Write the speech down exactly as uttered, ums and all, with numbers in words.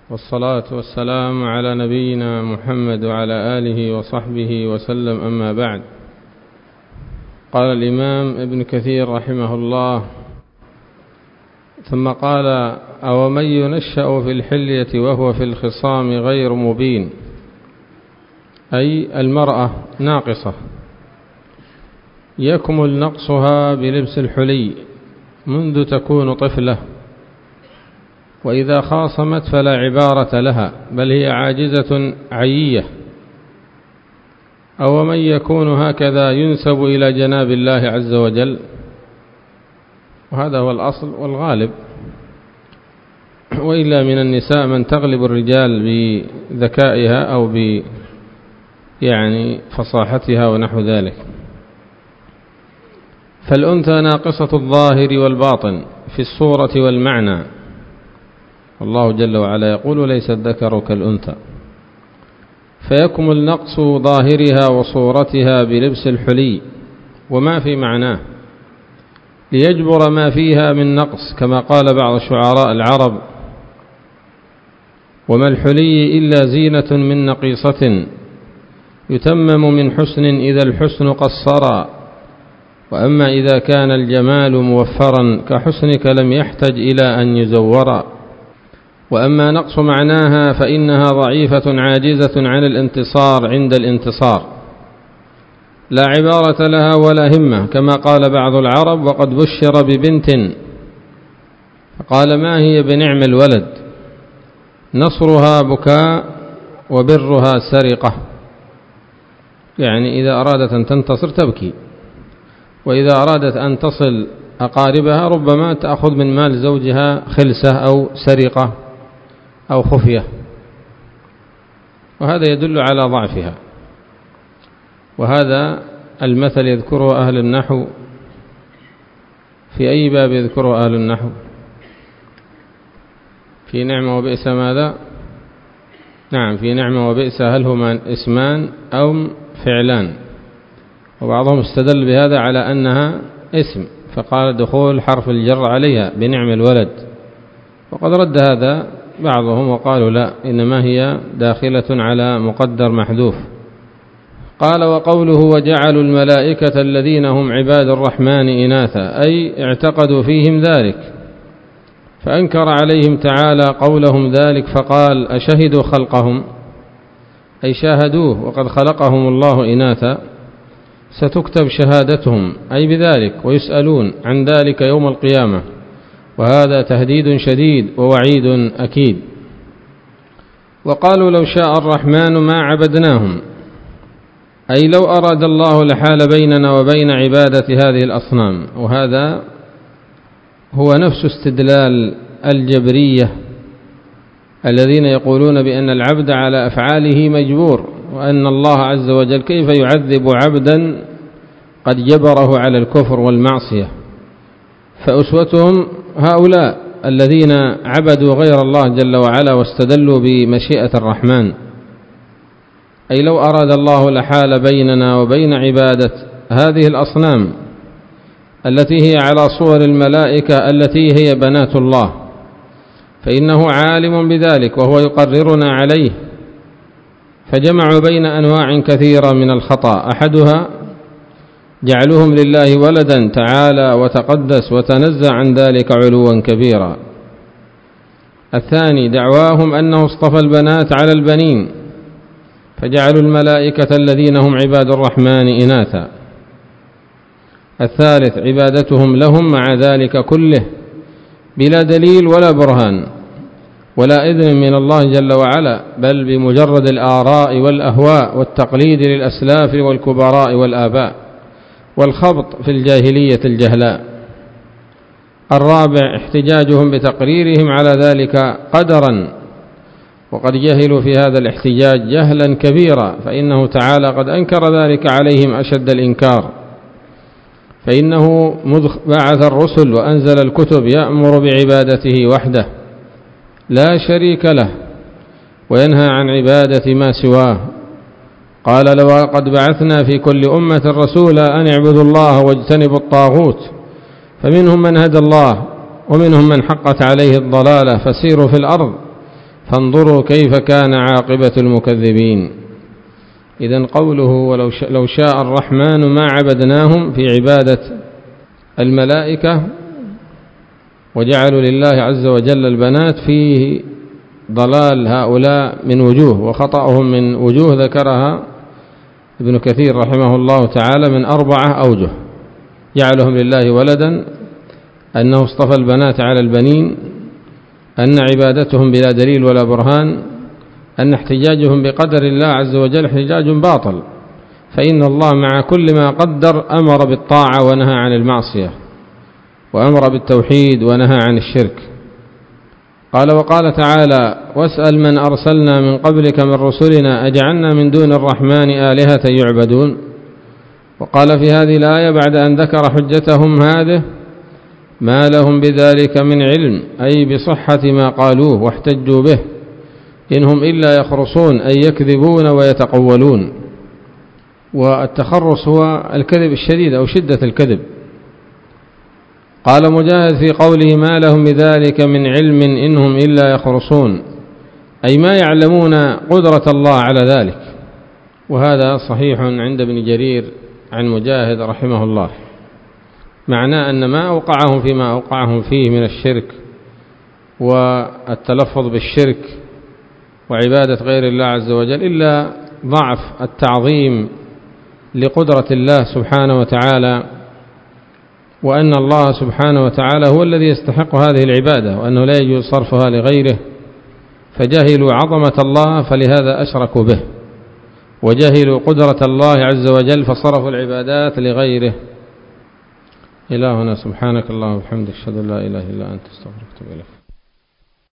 والصلاة والسلام على نبينا محمد وعلى آله وصحبه وسلم، أما بعد. قال الإمام ابن كثير رحمه الله: ثم قال: أومن ينشأ في الحلية وهو في الخصام غير مبين، أي المرأة ناقصة يكمل نقصها بلبس الحلي منذ تكون طفلة، وإذا خاصمت فلا عبارة لها، بل هي عاجزة عيية. أو من يكون هكذا ينسب إلى جناب الله عز وجل، وهذا هو الأصل والغالب، وإلا من النساء من تغلب الرجال بذكائها أو ب يعني فصاحتها ونحو ذلك. فالأنثى ناقصة الظاهر والباطن في الصورة والمعنى، الله جل وعلا يقول: ليس الذكر كالأنثى، فيكمل نقص ظاهرها وصورتها بلبس الحلي وما في معناه، ليجبر ما فيها من نقص، كما قال بعض شعراء العرب: وما الحلي إلا زينة من نقيصة، يتمم من حسن إذا الحسن قصرا، وأما إذا كان الجمال موفرا كحسنك لم يحتج إلى أن يزورا. وأما نقص معناها فإنها ضعيفة عاجزة عن الانتصار عند الانتصار، لا عبارة لها ولا همة، كما قال بعض العرب: وقد بشر ببنت فقال ما هي بنعم الولد، نصرها بكاء وبرها سرقة. يعني إذا أرادت أن تنتصر تبكي، وإذا أرادت أن تصل أقاربها ربما تأخذ من مال زوجها خلسة أو سرقة أو خفية، وهذا يدل على ضعفها. وهذا المثل يذكره أهل النحو. في أي باب يذكره أهل النحو؟ في نعمة وبئس ماذا؟ نعم، في نعمة وبئس هل هما اسمان أو فعلان؟ وبعضهم استدل بهذا على أنها اسم، فقال دخول حرف الجر عليها بنعم الولد، وقد رد هذا بعضهم وقالوا لا، إنما هي داخلة على مقدر محذوف. قال: وقوله: وجعلوا الملائكة الذين هم عباد الرحمن إناثا، أي اعتقدوا فيهم ذلك، فأنكر عليهم تعالى قولهم ذلك فقال: أشهدوا خلقهم، أي شاهدوه وقد خلقهم الله إناثا، ستكتب شهادتهم أي بذلك، ويسألون عن ذلك يوم القيامة، وهذا تهديد شديد ووعيد أكيد. وقالوا: لو شاء الرحمن ما عبدناهم، أي لو أراد الله لحال بيننا وبين عبادة هذه الأصنام. وهذا هو نفس استدلال الجبرية الذين يقولون بأن العبد على أفعاله مجبور، وأن الله عز وجل كيف يعذب عبدا قد جبره على الكفر والمعصية. فأسوتهم هؤلاء الذين عبدوا غير الله جل وعلا واستدلوا بمشيئة الرحمن، أي لو أراد الله لحال بيننا وبين عبادة هذه الأصنام التي هي على صور الملائكة التي هي بنات الله، فإنه عالم بذلك وهو يقررنا عليه، فجمعوا بين أنواع كثيرة من الخطأ، أحدها جعلهم لله ولدا تعالى وتقدس وتنزه عن ذلك علوا كبيرا. الثاني دعواهم أنه اصطفى البنات على البنين، فجعلوا الملائكة الذين هم عباد الرحمن إناثا. الثالث عبادتهم لهم مع ذلك كله بلا دليل ولا برهان ولا إذن من الله جل وعلا، بل بمجرد الآراء والأهواء والتقليد للأسلاف والكبراء والآباء والخبط في الجاهلية الجهلاء. الرابع احتجاجهم بتقريرهم على ذلك قدرا، وقد جهلوا في هذا الاحتجاج جهلا كبيرا، فإنه تعالى قد أنكر ذلك عليهم أشد الإنكار، فإنه بعث الرسل وأنزل الكتب يأمر بعبادته وحده لا شريك له، وينهى عن عبادة ما سواه. قال: لقد بعثنا في كل أمة رسولا أن اعبدوا الله واجتنبوا الطاغوت، فمنهم من هدى الله ومنهم من حقت عليه الضلالة، فسيروا في الأرض فانظروا كيف كان عاقبة المكذبين. إذن قوله ولو لو شاء الرحمن ما عبدناهم في عبادة الملائكة وجعلوا لله عز وجل البنات فيه ضلال هؤلاء من وجوه وخطأهم من وجوه ذكرها ابن كثير رحمه الله تعالى من أربعة أوجه: جعلهم لله ولدا، أنه اصطفى البنات على البنين، أن عبادتهم بلا دليل ولا برهان، أن احتجاجهم بقدر الله عز وجل احتجاج باطل، فإن الله مع كل ما قدر أمر بالطاعة ونهى عن المعصية، وأمر بالتوحيد ونهى عن الشرك. قال وقال تعالى: واسأل من أرسلنا من قبلك من رسلنا أجعلنا من دون الرحمن آلهة يعبدون. وقال في هذه الآية بعد أن ذكر حجتهم هذه: ما لهم بذلك من علم، أي بصحة ما قالوه واحتجوا به، إنهم إلا يخرصون، أي يكذبون ويتقولون. والتخرص هو الكذب الشديد أو شدة الكذب. قال مجاهد في قوله: ما لهم بذلك من علم إنهم إلا يخرصون، أي ما يعلمون قدرة الله على ذلك. وهذا صحيح عند ابن جرير عن مجاهد رحمه الله، معناه أن ما أوقعهم فيما أوقعهم فيه من الشرك والتلفظ بالشرك وعبادة غير الله عز وجل إلا ضعف التعظيم لقدرة الله سبحانه وتعالى، وأن الله سبحانه وتعالى هو الذي يستحق هذه العبادة، وأنه لا يجوز صرفها لغيره، فجهلوا عظمة الله فلهذا أشركوا به، وجهلوا قدرة الله عز وجل فصرفوا العبادات لغيره. إلهنا سبحانك اللهم وبحمدك أشهد أن لا إله إلا أنت أستغفرك وأتوب إليك.